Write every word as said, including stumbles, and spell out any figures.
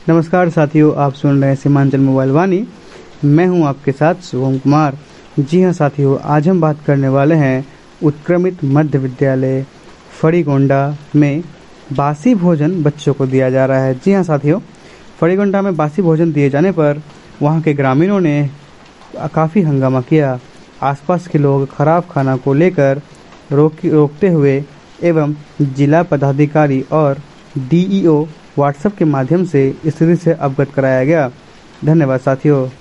नमस्कार साथियों, आप सुन रहे हैं सीमांचल मोबाइल वाणी। मैं हूं आपके साथ शुभम कुमार। जी हां साथियों, आज हम बात करने वाले हैं उत्क्रमित मध्य विद्यालय फड़ीगोंडा में बासी भोजन बच्चों को दिया जा रहा है। जी हां साथियों, फड़ीगोंडा में बासी भोजन दिए जाने पर वहां के ग्रामीणों ने काफ़ी हंगामा किया। आसपास के लोग खराब खाना को लेकर रोक रोकते हुए एवं जिला पदाधिकारी और डी ई ओ व्हाट्सएप के माध्यम से स्थिति से अवगत कराया गया। धन्यवाद साथियों।